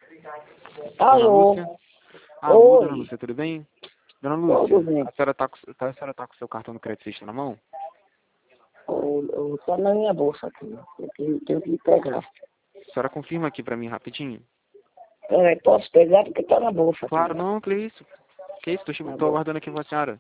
Dona Alô? Lúcia? Alô, Dona Oi, Lúcia, tudo bem? Dona tudo Lúcia, bem? a senhora tá com o seu cartão do crédito na mão? Tá na minha bolsa aqui. Eu tenho que pegar. A senhora confirma aqui pra mim rapidinho? Peraí, posso pegar porque tá na bolsa aqui. Claro, não, que isso? Que isso? Tá Tô bom. aguardando aqui pra senhora.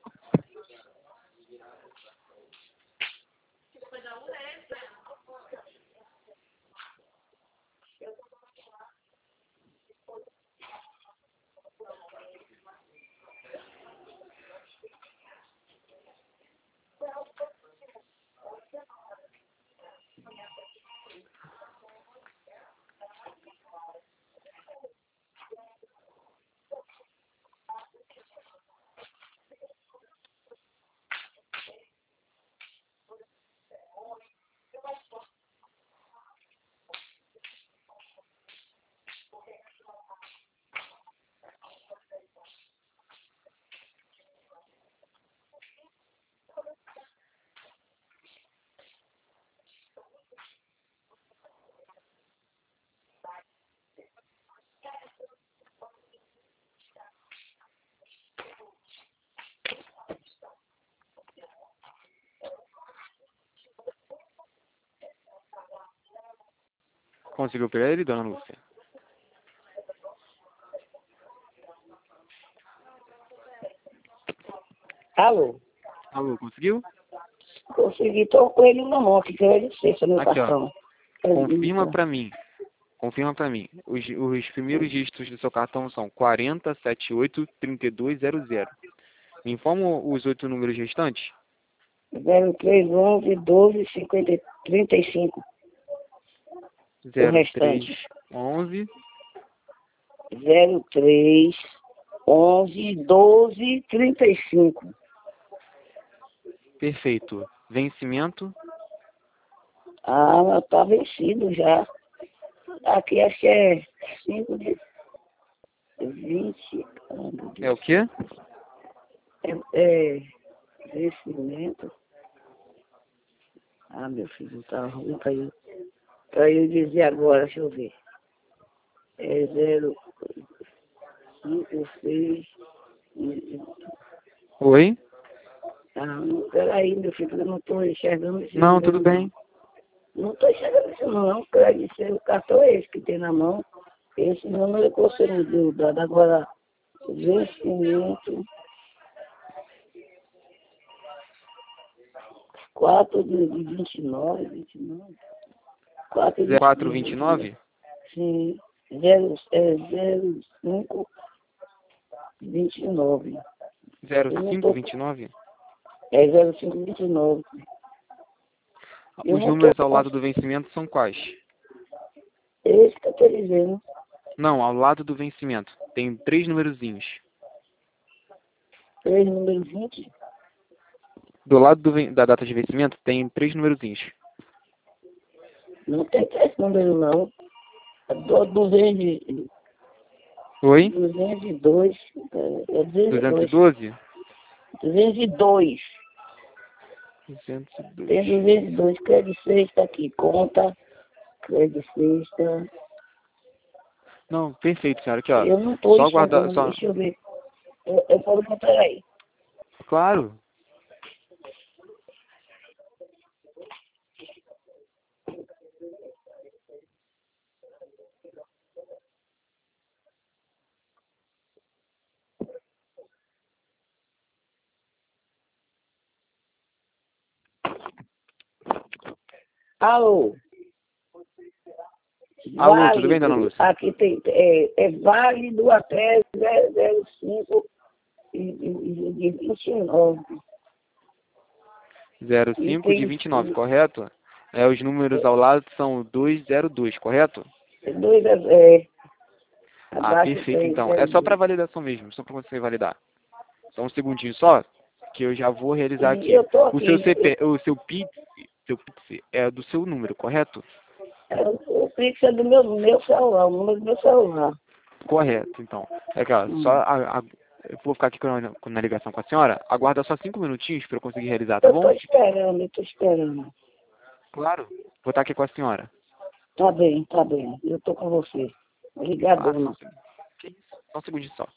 Conseguiu pegar ele, Dona Lúcia? Alô? Alô, conseguiu? Consegui, tô com ele na mão aqui, que é de sexta, meu Aqui, ó. cartão. Confirma Então, pra mim. Confirma pra mim. Os primeiros dígitos do seu cartão são 40783200. Me informa os 8 números restantes? 0311 12 50 35. O restante. 0311. 03 11 12 35. Perfeito. Vencimento Ah, tá vencido já. Aqui acho que é 5 de 20. Ah, meu é Deus. o quê? É vencimento. Ah, meu filho, tá ruim pra eu dizer agora, deixa eu ver. É 056. Oi? Ah, não, peraí, meu filho, eu não tô enxergando esse Não, tudo número, bem. não. Não tô enxergando esse número, não. O cartão é esse que tem na mão. Esse número que você me deu, dado agora, vencimento 4 de 29. 4 de 29. 0429? Sim, 05 29. Eu não tô. 0529? É 0529. Eu Os não tô. números ao lado do vencimento são quais? Esse que eu tô dizendo. Não, ao lado do vencimento. Tem 3 numerozinhos. 3 número 20. Do lado da data de vencimento tem 3 numerozinhos. Não tem 3 números, não. É 202. Oi? É 202. 212? 202. 202. Tem 202. Crédito sexta aqui. Conta. Crédito sexta. Não, perfeito, senhora. Aqui, ó. Eu não tô Só aguardar. enxergando. Só... Deixa eu ver. Eu falo pra peraí. Claro. Alô? Alô, tudo bem, dona Válido. Lúcia? Aqui tem. É válido até 005 e 29. E 05 de tem 29, correto? Os números ao lado são 202, correto? dois Ah, abaixo perfeito, tem então. É só para 02. validação mesmo, só para você validar. Só um segundinho só, que eu já vou realizar E aqui. eu tô O seu aqui. CP, o seu Pix é do seu número, correto? O Pix é do meu celular, o número do meu celular. Correto, então. É que, ó, só Hum. eu vou ficar aqui na ligação com a senhora. Aguarda só 5 minutinhos para eu conseguir realizar, tá Eu tô bom? esperando, eu tô esperando. Claro. Vou estar aqui com a senhora. Tá bem, tá bem. Eu tô com você. Ligadona. Que isso? Só um segundinho só.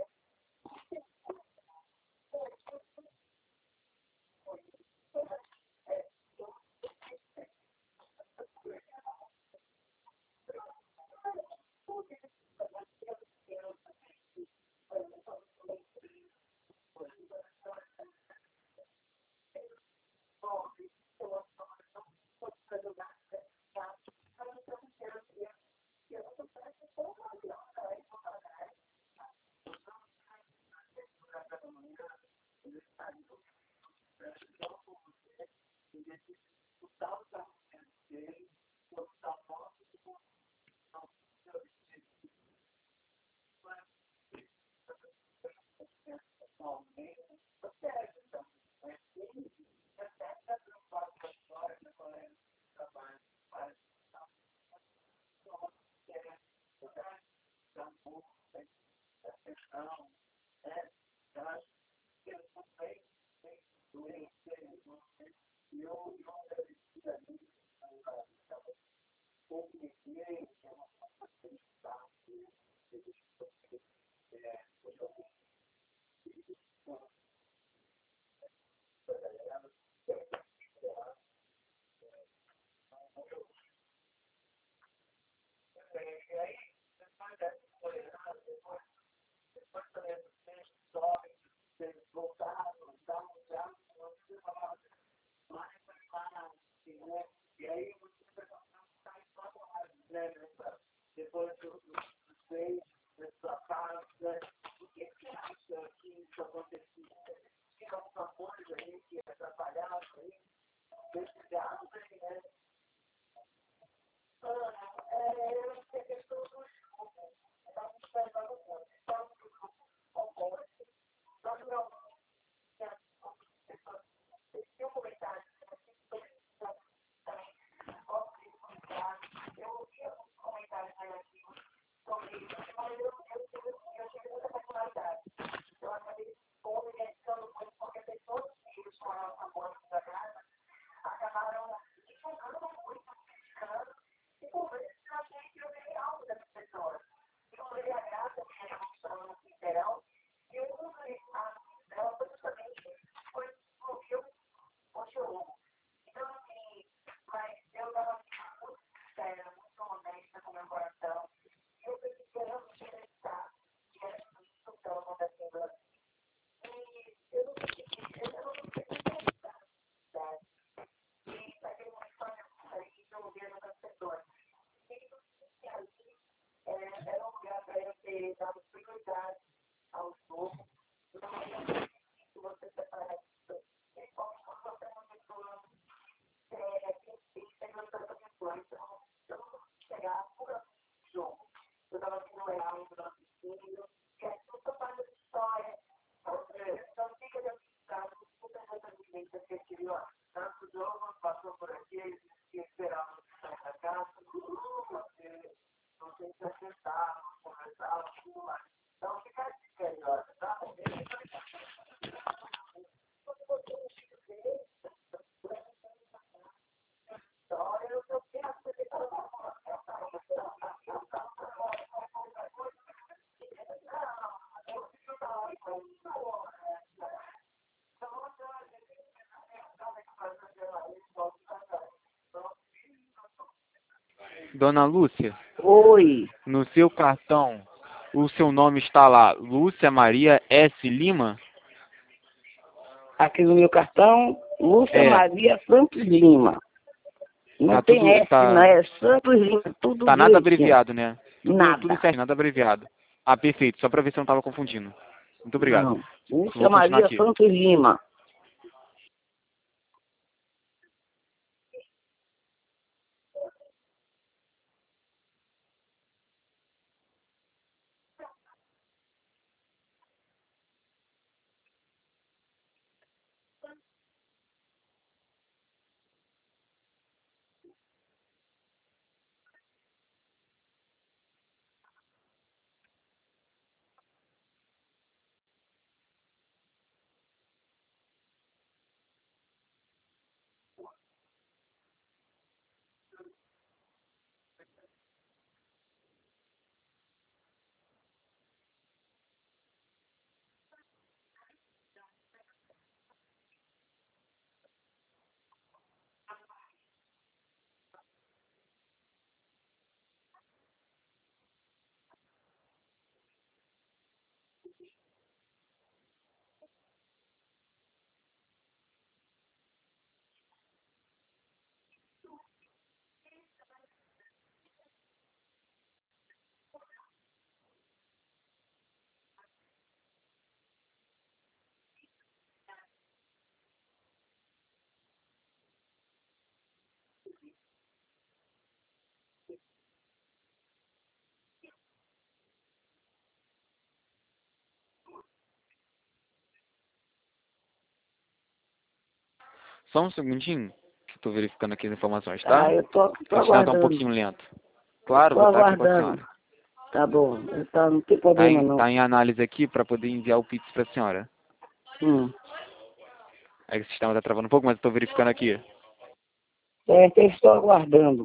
Dona Lúcia, Oi, no seu cartão, o seu nome está lá, Lúcia Maria S. Lima? aqui no meu cartão, Lúcia É, Maria Santos Lima. Não tá tem tudo, S, não tá, é Santos Lima, tudo tá nada direitinho. abreviado, né? Tudo Nada. certo, nada abreviado. Ah, perfeito, só para ver se eu não estava confundindo. Muito obrigado. Não. Lúcia Vou continuar Maria aqui. Santos Lima. Só um segundinho, que eu tô verificando aqui as informações, tá? Tá, eu tô O sistema tá um aguardando. pouquinho lento. Claro, Tô vou estar aqui com a aguardando. senhora. Tá bom, tá, não tem Tá problema em, não. tá em análise aqui para poder enviar o Pix para a senhora. Hum. É que o sistema tá travando um pouco, mas eu tô verificando aqui. É, eu estou aguardando.